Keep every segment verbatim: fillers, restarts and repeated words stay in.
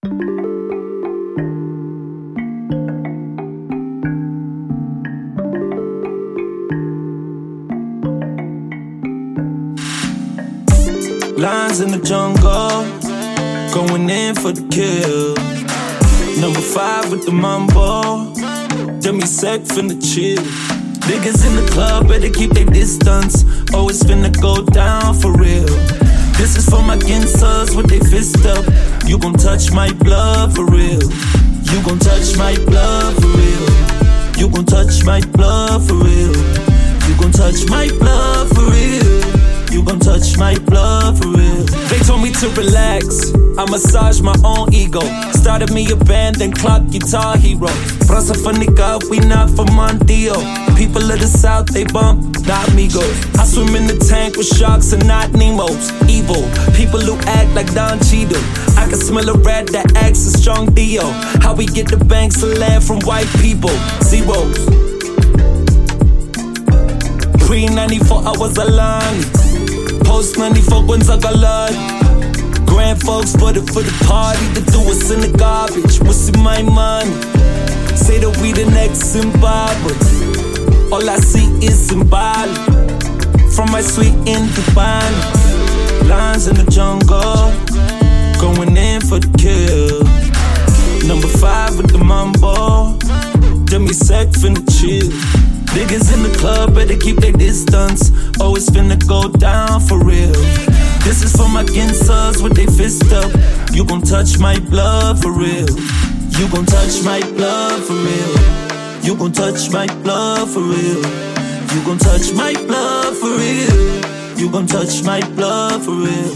Lions in the jungle, going in for the kill. Number five with the mambo, Demi Sec finna chill. Niggas in the club better keep their distance, always finna go down for real. This is for my ginsers with they fist up. You gon' touch my blood for real. You gon' touch my blood for real. You gon' touch my blood for real. You gon' touch my blood for real. You gon' touch my blood for real. They told me to relax, I massage my own ego. Started me a band, then clock Guitar Hero. Raza fanica, we not for Mondio. People of the South, they bump, not amigos. I swim in the tank with sharks and not Nemos. Evil, people who act like Don Cheadle. I can smell a rat that acts a strong Dio. How we get the banks to land from white people. Zeros. Pre ninety-four, I was alone. Post ninety-four, Gonzaga Lord. Grand folks for the, for the party. To do us in the garbage. What's in my money? Say that we the next Zimbabwe. All I see is symbolic. From my sweet in Dubai. Lions in the jungle, going in for the kill. Number five with the mambo, Demi Sec finna chill. Niggas in the club better keep their distance, always finna go down for real. This is for my ginsers with they fist up. You gon' touch my blood for real. You gon' touch my blood for real. You gon' touch my blood for real. You gon' touch my blood for real. You gon' touch my blood for real.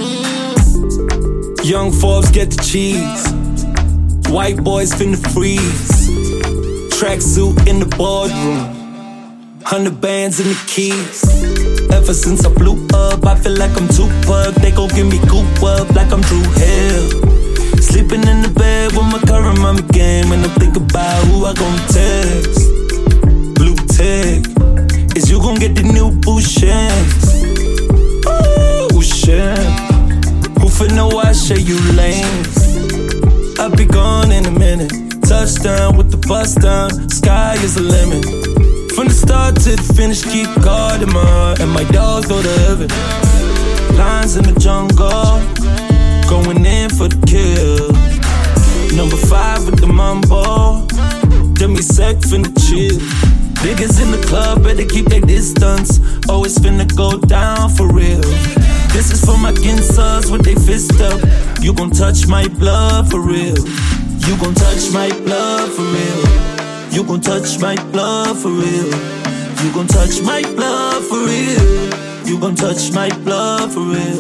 Young Forbes get the cheese. White boys finna freeze. Tracksuit in the boardroom. Hundred bands in the keys. Ever since I blew up, I feel like I'm Tupac. They gon' give me goop up like I'm Drew Hill. Sleeping in the bed with my current mommy game, and I'm thinking about who I gon' text. Blue tick, is you gon' get the new Bouchons? Ooh, shit. Who finna wash you lanes? I'll be gone in a minute. Touchdown with the bust down, sky is the limit. From the start to the finish, keep guarding my, and my dogs go to heaven. Lions in the jungle, going in for the kill. Number five with the mambo, Demi Sec finna chill. Niggas in the club better keep their distance, always finna go down for real. This is for my ginsers with they fist up. You gon' touch my blood for real. You gon' touch my blood for real. You gon' touch my blood for real. You gon' touch my blood for real. You gon' touch my blood for real.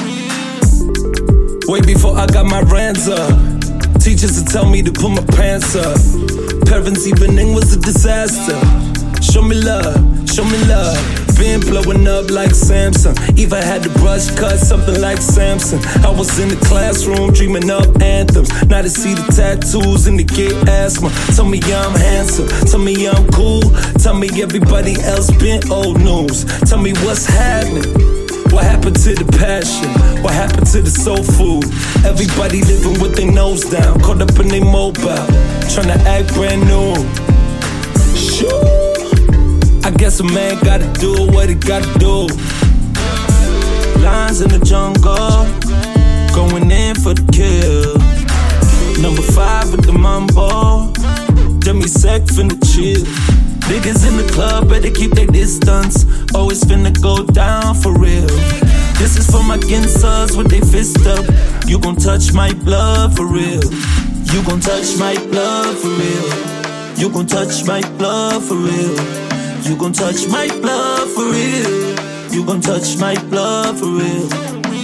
Way before I got my rands up, teachers would tell me to put my pants up. Parents evening was a disaster. Show me love, show me love. Been blowing up like Samsung. Eva had the brush cut, something like Samson. I was in the classroom dreaming up anthems. Now to see the tattoos and to get asthma. Tell me I'm handsome, tell me I'm cool. Tell me everybody else been old news. Tell me what's happening. What happened to the passion? What happened to the soul food? Everybody living with their nose down, caught up in their mobile, tryna act brand new. Sure, I guess a man gotta do what he gotta do. Lions in the jungle, going in for the kill. Number five with the mambo, Demi Sec finna chill. Niggas in the club better keep their distance, always finna go down for real. This is for my ginsers with they fist up. You gon' touch my blood for real. You gon' touch my blood for real. You gon' touch my blood for real. You gon' touch my blood for real. You gon' touch my blood for real.